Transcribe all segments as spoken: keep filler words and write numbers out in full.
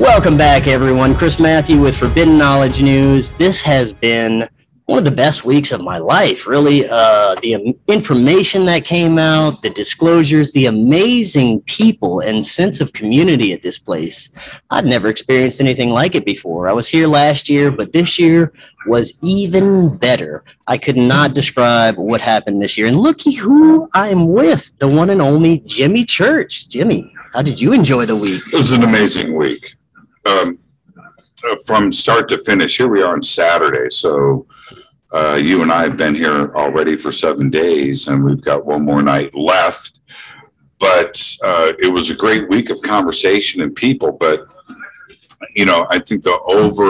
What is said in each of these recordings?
Welcome back, everyone. Chris Matthew with Forbidden Knowledge News. This has been one of the best weeks of my life, really. Uh, the information that came out, the disclosures, the amazing people and sense of community at this place. I've never experienced anything like it before. I was here last year, but this year was even better. I could not describe what happened this year. And looky who I'm with, the one and only Jimmy Church. Jimmy, how did you enjoy the week? It was an amazing week. Um, from start to finish, here we are on Saturday. So uh, you and I have been here already for seven days, and we've got one more night left. But uh, it was a great week of conversation and people. But, you know, I think the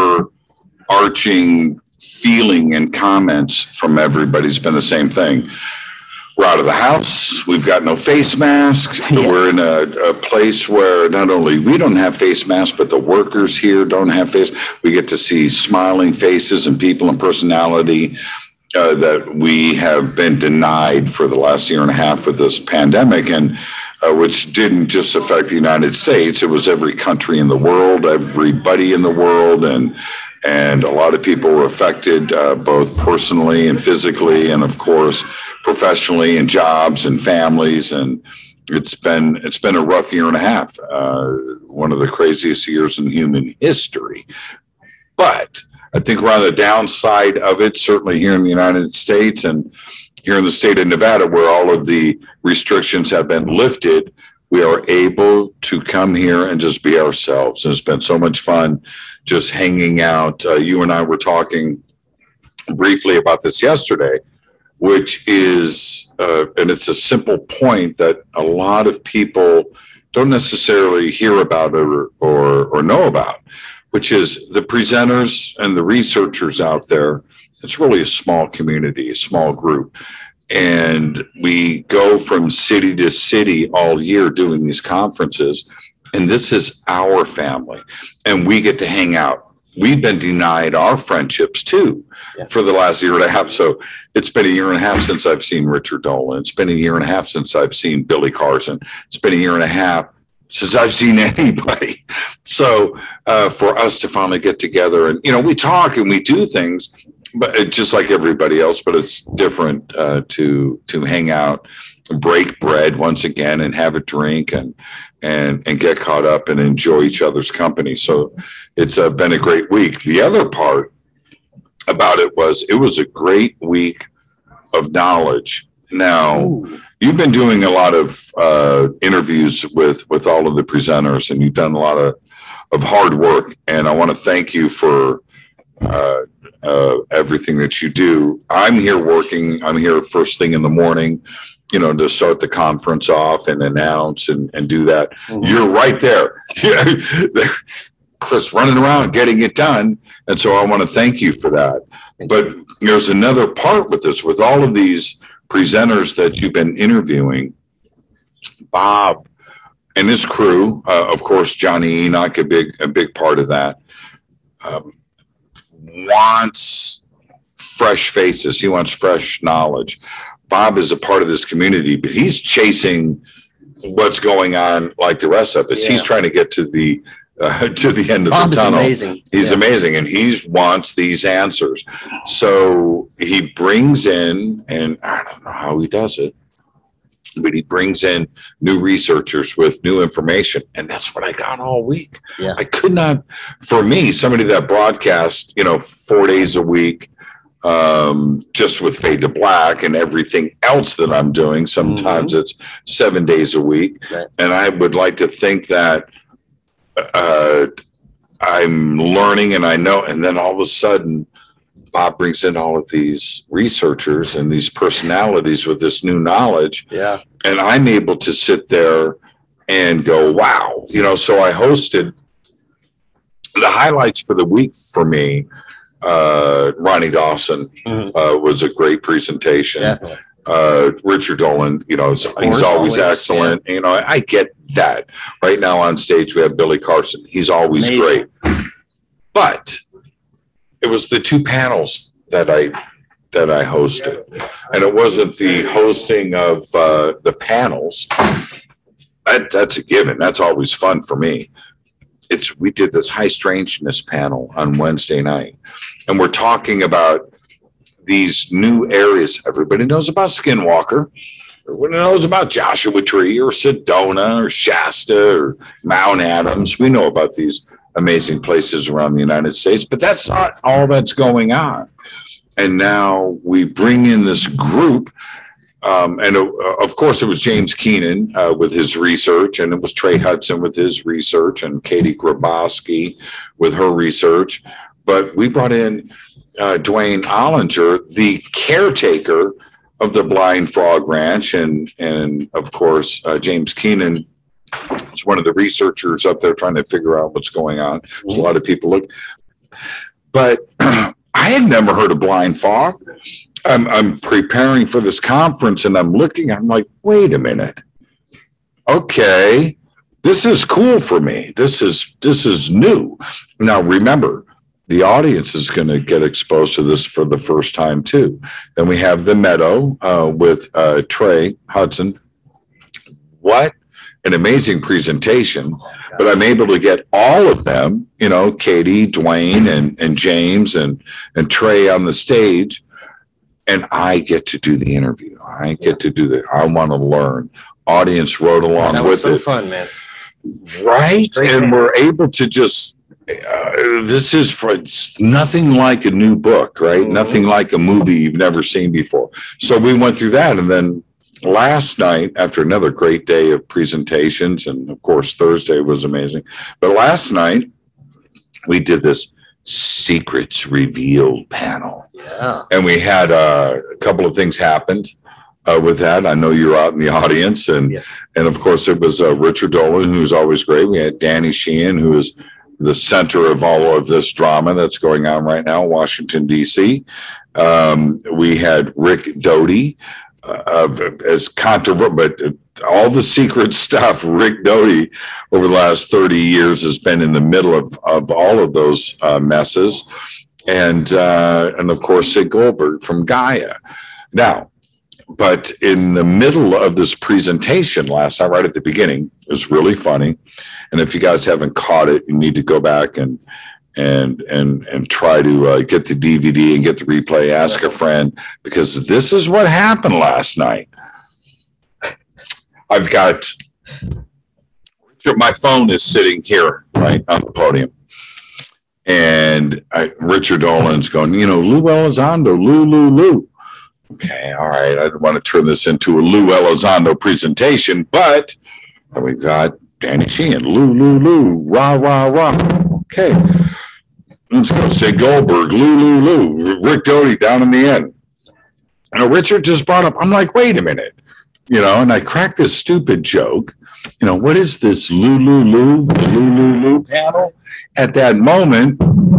overarching feeling and comments from everybody's been the same thing. We're out of the house. We've got no face masks. Yes. We're in a, a place where not only we don't have face masks, but the workers here don't have face. We get to see smiling faces and people and personality uh, that we have been denied for the last year and a half with this pandemic, and uh, which didn't just affect the United States. It was every country in the world, everybody in the world, and and a lot of people were affected uh, both personally and physically, and of course professionally, and jobs and families. And it's been it's been a rough year and a half, uh, one of the craziest years in human history. But I think we're on the downside of it, certainly here in the United States and here in the state of Nevada, where all of the restrictions have been lifted. We are able to come here and just be ourselves. And it's been so much fun just hanging out. Uh, you and I were talking briefly about this yesterday, which is, uh, and it's a simple point that a lot of people don't necessarily hear about or, or, or know about, which is the presenters and the researchers out there. It's really a small community, a small group. And we go from city to city all year doing these conferences. And this is our family. And we get to hang out. We've been denied our friendships too yeah. for the last year and a half. So it's been a year and a half since I've seen Richard Dolan. It's been a year and a half since I've seen Billy Carson. It's been a year and a half since I've seen anybody. So uh, for us to finally get together and, you know, we talk and we do things, but it, just like everybody else, but it's different uh, to to hang out, break bread once again, and have a drink and and and get caught up and enjoy each other's company. So it's uh, been a great week. The other part about it was it was a great week of knowledge. Now, Ooh. You've been doing a lot of uh, interviews with with all of the presenters, and you've done a lot of of hard work. And I want to thank you for uh, uh, everything that you do. I'm here working. I'm here first thing in the morning, you know, to start the conference off and announce and, and do that. Mm-hmm. You're right there. Chris running around getting it done. And so I want to thank you for that. But there's another part with this, with all of these presenters that you've been interviewing. Bob and his crew, uh, of course, Johnny Enoch, a big, a big part of that, um, wants fresh faces. He wants fresh knowledge. Bob is a part of this community, but he's chasing what's going on like the rest of us. Yeah. He's trying to get to the uh, to the end of Bob the tunnel. Is amazing. He's yeah. amazing, and he wants these answers. So he brings in, and I don't know how he does it, but he brings in new researchers with new information, and that's what I got all week. Yeah. I could not, for me, somebody that broadcasts, you know, four days a week, um, just with Fade to Black and everything else that I'm doing. Sometimes mm-hmm. it's seven days a week. Right. And I would like to think that uh, I'm learning and I know, and then all of a sudden, Bob brings in all of these researchers and these personalities with this new knowledge. Yeah. And I'm able to sit there and go, wow. You know, so I hosted the highlights for the week for me. Uh, Ronnie Dawson mm-hmm. uh, was a great presentation. Definitely. Uh, Richard Dolan, you know, he's always, always excellent. Yeah. You know, I, I get that. Right now on stage, we have Billy Carson. He's always Amazing. Great. But it was the two panels that I that I hosted, and it wasn't the hosting of uh, the panels. That, that's a given. That's always fun for me. it's we did this high strangeness panel on Wednesday night, and we're talking about these new areas. Everybody knows about Skinwalker. Everyone knows about Joshua Tree or Sedona or Shasta or Mount Adams. We know about these amazing places around the United States, but that's not all that's going on. And now we bring in this group. Um, and uh, of course, it was James Keenan uh, with his research, and it was Trey Hudson with his research, and Katie Grabowski with her research. But we brought in uh, Dwayne Ollinger, the caretaker of the Blind Frog Ranch, and and of course, uh, James Keenan is one of the researchers up there trying to figure out what's going on. There's a lot of people look, but I had never heard of blind fog. I'm, I'm preparing for this conference and I'm looking, I'm like, wait a minute. Okay, this is cool for me. This is, this is new. Now, remember, the audience is going to get exposed to this for the first time too. Then we have The Meadow uh, with uh, Trey Hudson. What an amazing presentation, but I'm able to get all of them, you know, Katie, Dwayne, and, and James and, and Trey on the stage. And I get to do the interview. I get to do the, I want to learn. Audience rode along that with was so it. fun, man. Right. Great and man. We're able to just, uh, this is for, it's nothing like a new book, right? Mm-hmm. Nothing like a movie you've never seen before. So we went through that. And then last night, after another great day of presentations, and of course, Thursday was amazing. But last night, we did this Secrets Revealed panel. Yeah. And we had uh, a couple of things happened uh, with that. I know you're out in the audience. And, yes. and of course, it was uh, Richard Dolan, who's always great. We had Danny Sheehan, who is the center of all of this drama that's going on right now in Washington, D C. Um, we had Rick Doty, uh, as controversial, but all the secret stuff, Rick Doty over the last thirty years has been in the middle of, of all of those uh, messes. And, uh, and of course, Sid Goldberg from Gaia. Now, but in the middle of this presentation last night, right at the beginning, it was really funny. And if you guys haven't caught it, you need to go back and and and and try to uh, get the D V D and get the replay. Ask a friend, because this is what happened last night. I've got my phone is sitting here right on the podium, and I, Richard Dolan's going, you know, Lou Elizondo, Lou, Lou, Lou. Okay, all right. I don't want to turn this into a Lou Elizondo presentation, but we got Danny Sheehan, Lou, Lou, Lou, rah, rah, rah. Okay. Let's go. Say Goldberg, Lou, Lou, Lou, Rick Doty down in the end. Now, Richard just brought up, I'm like, wait a minute, you know, and I cracked this stupid joke. You know, what is this Lou, Lou, Lou, Lou, Lou, Lou panel? At that moment,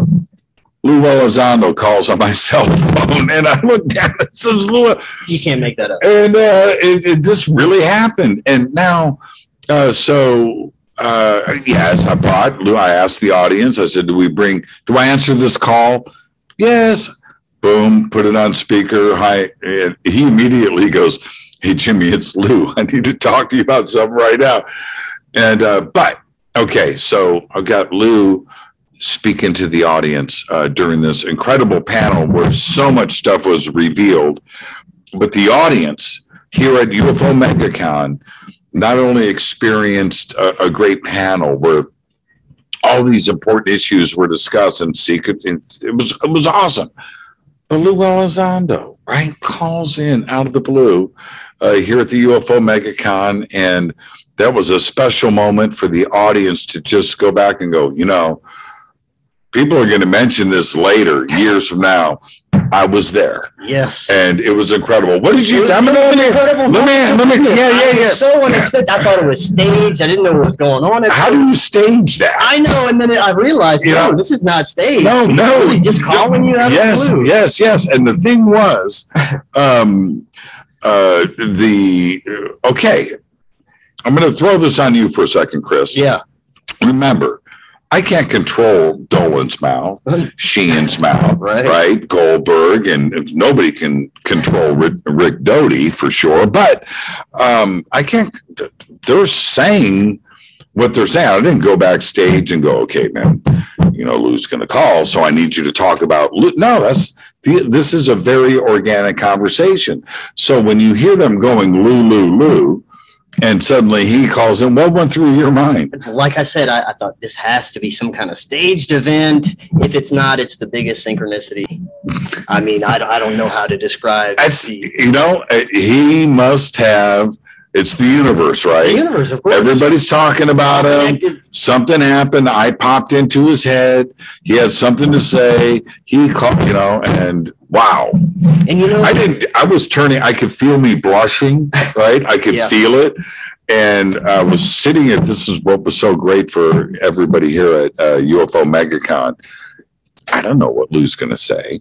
Lou Elizondo calls on my cell phone, and I look down and says, Lou. You can't make that up. And uh, it, it, this really happened. And now, uh, so, uh, yes, I brought Lou. I asked the audience, I said, do we bring, do I answer this call? Yes. Boom, put it on speaker. Hi. And he immediately goes, hey, Jimmy, it's Lou. I need to talk to you about something right now. And, uh, but, okay, so I've got Lou speaking to the audience uh, during this incredible panel where so much stuff was revealed. But the audience here at U F O MegaCon not only experienced a, a great panel where all these important issues were discussed and secret, and it was it was awesome. But Lou Elizondo, right, calls in out of the blue uh, here at the U F O MegaCon, and that was a special moment for the audience to just go back and go, you know, people are going to mention this later, years from now. I was there. Yes. And it was incredible. What did you, It was I'm an incredible let me, let me, yeah, yeah, I yeah. was so unexpected. I thought it was staged. I didn't know what was going on. How do you stage that? I know, and then I realized, You no, know, this is not staged. No, no. Really just calling you out Yes, of the blue. yes, yes. And the thing was, um, uh, the, uh, okay, I'm going to throw this on you for a second, Chris. Yeah. Remember, I can't control Dolan's mouth, Sheehan's mouth, Right. right? Goldberg, and nobody can control Rick, Rick Doty for sure. But um, I can't. They're saying what they're saying. I didn't go backstage and go, okay, man, you know, Lou's going to call, so I need you to talk about Lou. No, that's the, this is a very organic conversation. So when you hear them going Lou, Lou, Lou, and suddenly he calls in, what went through your mind? Like I said, I, I thought this has to be some kind of staged event. If it's not, it's the biggest synchronicity. I mean, I, I don't know how to describe. That's, you know, he must have. It's the universe, right? It's the universe, of course. Everybody's talking about him. Something happened. I popped into his head. He had something to say. He called, you know, and wow. And you know, I didn't. I was turning. I could feel me blushing. Right. I could yeah. feel it. And I was sitting at. This is what was so great for everybody here at uh, U F O MegaCon. I don't know what Lou's going to say.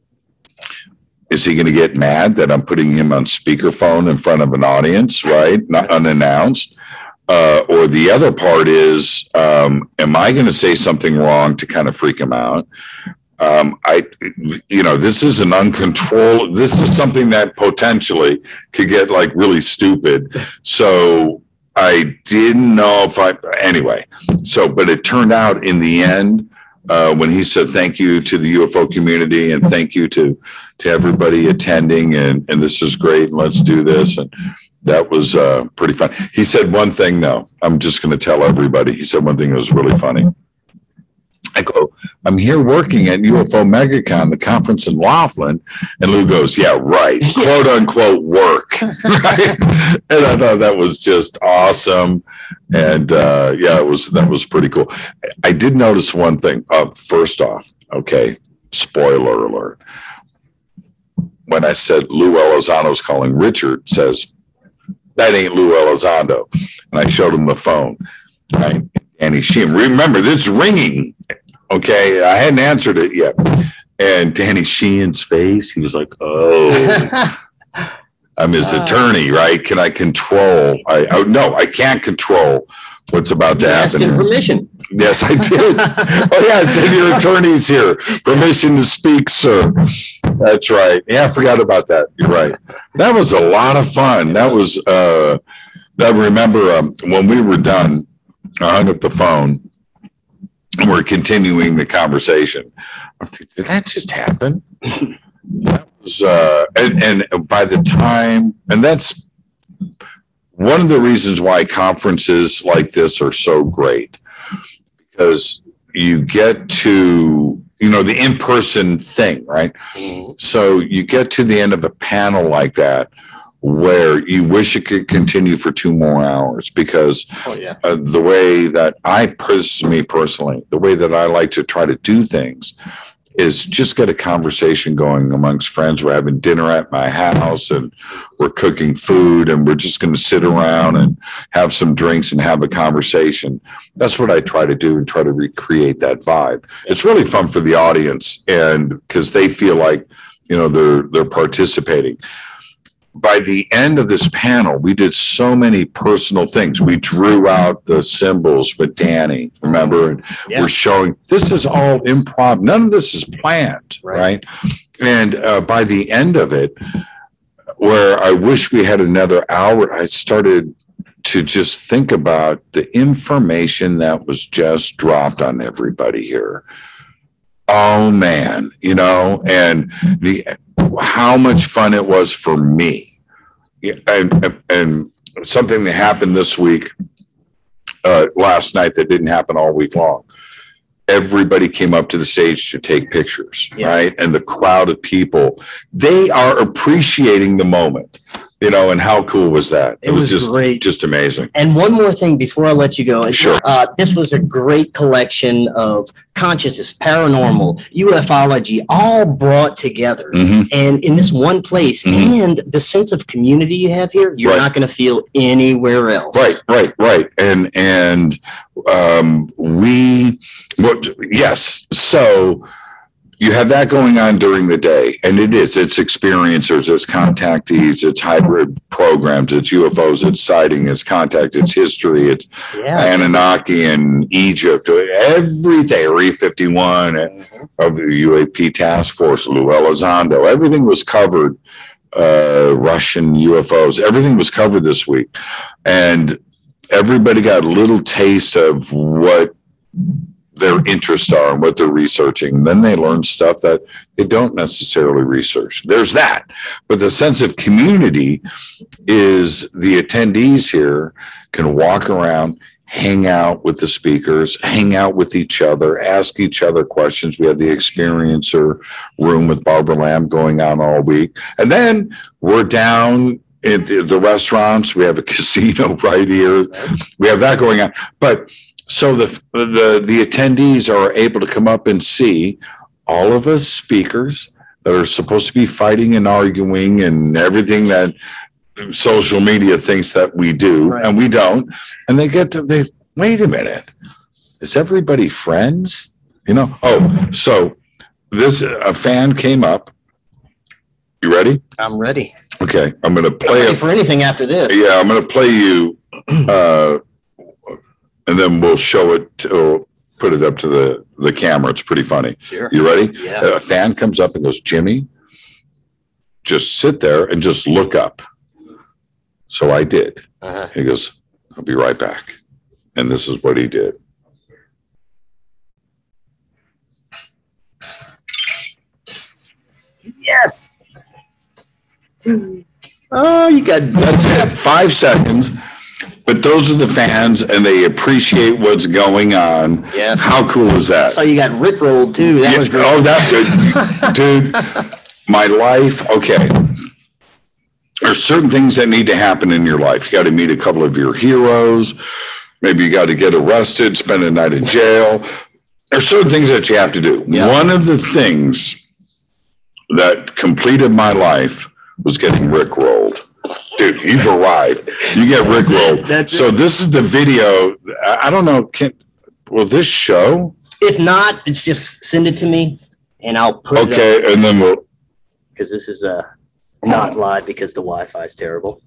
Is he going to get mad that I'm putting him on speakerphone in front of an audience, right? Not unannounced. Uh, or the other part is, um, am I going to say something wrong to kind of freak him out? Um, I, you know, this is an uncontrolled, this is something that potentially could get like really stupid. So I didn't know if I, anyway, so, but it turned out in the end, Uh, when he said thank you to the U F O community and thank you to to everybody attending and and this is great and let's do this, and that was uh, pretty fun. He said one thing though. I'm just going to tell everybody. He said one thing that was really funny. I go, I'm here working at U F O MegaCon, the conference in Laughlin, and Lou goes, yeah, right, quote unquote work, right? And I thought that was just awesome, and uh, yeah, it was that was pretty cool. I did notice one thing. Uh, first off, okay, spoiler alert. When I said Lou Elizondo's calling, Richard says that ain't Lou Elizondo, and I showed him the phone, right? Danny Sheehan. Remember, it's ringing. Okay, I hadn't answered it yet. And Danny Sheehan's face, he was like, oh, I'm his uh, attorney, right? Can I control? I oh, no, I can't control what's about to happen. Asked him permission. Yes, I did. Oh, yeah, I said your attorney's here. Permission to speak, sir. That's right. Yeah, I forgot about that. You're right. That was a lot of fun. That was, uh, I remember um, when we were done, I hung up the phone. And we're continuing the conversation. I think, did that just happen? That was, uh, and, and by the time, and that's one of the reasons why conferences like this are so great, because you get to, you know, the in-person thing, right? Mm-hmm. So you get to the end of a panel like that, where you wish it could continue for two more hours because oh, yeah. uh, the way that I, pers- me personally, the way that I like to try to do things is just get a conversation going amongst friends. We're having dinner at my house and we're cooking food and we're just going to sit around and have some drinks and have a conversation. That's what I try to do and try to recreate that vibe. It's really fun for the audience and because they feel like, you know, they're they're participating. By the end of this panel, we did so many personal things. We drew out the symbols with Danny, remember? And yeah. We're showing this is all improv. None of this is planned, right? right? And uh, by the end of it, where I wish we had another hour, I started to just think about the information that was just dropped on everybody here. Oh, man, you know, and the how much fun it was for me. And, and something that happened this week, uh, last night that didn't happen all week long. Everybody came up to the stage to take pictures, yeah. right? And the crowd of people, they are appreciating the moment. You know, and how cool was that? It, it was, was just great. Just amazing. And one more thing before I let you go. Sure. Uh, this was a great collection of consciousness, paranormal, ufology, all brought together. Mm-hmm. And in this one place, mm-hmm. and the sense of community you have here, you're right. not going to feel anywhere else. Right, right, right. And, and um, we, what, yes. So, you have that going on during the day, and it is. It's experiencers, it's contactees, it's hybrid programs, it's U F Os, it's sighting, it's contact, it's history, it's yeah. Anunnaki and Egypt, everything, R E fifty-one mm-hmm. of the U A P task force, Lou Elizondo, everything was covered, uh, Russian U F Os, everything was covered this week. And everybody got a little taste of what their interests are and what they're researching. And then they learn stuff that they don't necessarily research. There's that. But the sense of community is the attendees here can walk around, hang out with the speakers, hang out with each other, ask each other questions. We had the experiencer room with Barbara Lamb going on all week. And then we're down in the, the restaurants. We have a casino right here. We have that going on. But so the, the, the attendees are able to come up and see all of us speakers that are supposed to be fighting and arguing and everything that social media thinks that we do, right. And we don't. And they get to, they, wait a minute, is everybody friends? You know? Oh, so this, a fan came up. You ready? I'm ready. Okay. I'm going to play. I'm ready for anything after this. Yeah. I'm going to play you, uh, and then we'll show it, to, put it up to the, the camera. It's pretty funny. Sure. You ready? Yeah. A fan comes up and goes, Jimmy, just sit there and just look up. So I did. Uh-huh. He goes, I'll be right back. And this is what he did. Yes. Oh, you got that's it. Five seconds. But those are the fans, and they appreciate what's going on. Yes. How cool is that? So you got rickrolled too. That yeah, was great. Oh, that's good. Dude, my life. Okay. There's certain things that need to happen in your life. You got to meet a couple of your heroes. Maybe you got to get arrested, spend a night in jail. There's certain things that you have to do. Yeah. One of the things that completed my life was getting rickrolled. Dude, you've arrived. You get rickrolled. That's so it. This is the video. I don't know. Can, will this show? If not, it's just send it to me and I'll put okay, it up. Okay, and then we'll. Because this is uh, not live because the Wi-Fi is terrible.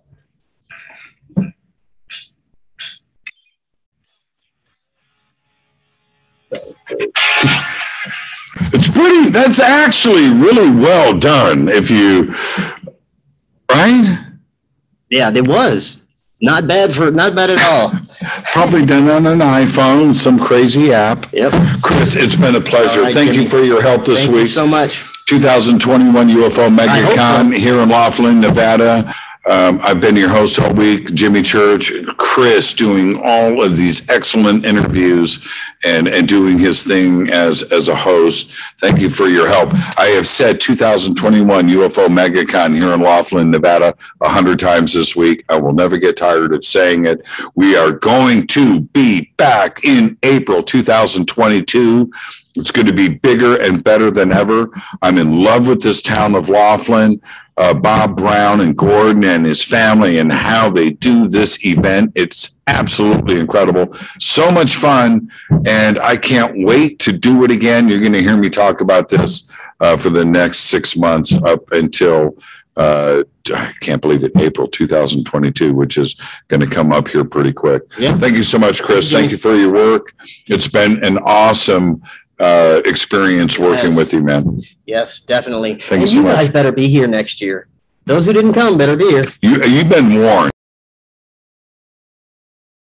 It's pretty, that's actually really well done if you, right? Yeah, it was. Not bad for, not bad at all. Probably done on an iPhone, some crazy app. Yep. Chris, it's been a pleasure. Right, Thank Jimmy. you for your help this Thank week. Thank you so much. two thousand twenty-one U F O MegaCon so. Here in Laughlin, Nevada. Um, I've been your host all week, Jimmy Church. Chris doing all of these excellent interviews and, and doing his thing as, as a host. Thank you for your help. I have said two thousand twenty-one U F O MegaCon here in Laughlin, Nevada, a hundred times this week. I will never get tired of saying it. We are going to be back in April two thousand twenty-two. It's going to be bigger and better than ever. I'm in love with this town of Laughlin. Uh, Bob Brown and Gordon and his family and how they do this event. It's absolutely incredible. So much fun. And I can't wait to do it again. You're going to hear me talk about this uh, for the next six months up until, uh, I can't believe it, April two thousand twenty-two, which is going to come up here pretty quick. Yeah. Thank you so much, Chris. Thank you for your work. It's been an awesome uh experience working yes. with you, man. Yes, definitely. Thank and you so you guys much. Better be here next year. Those who didn't come better be here. You, you've been warned.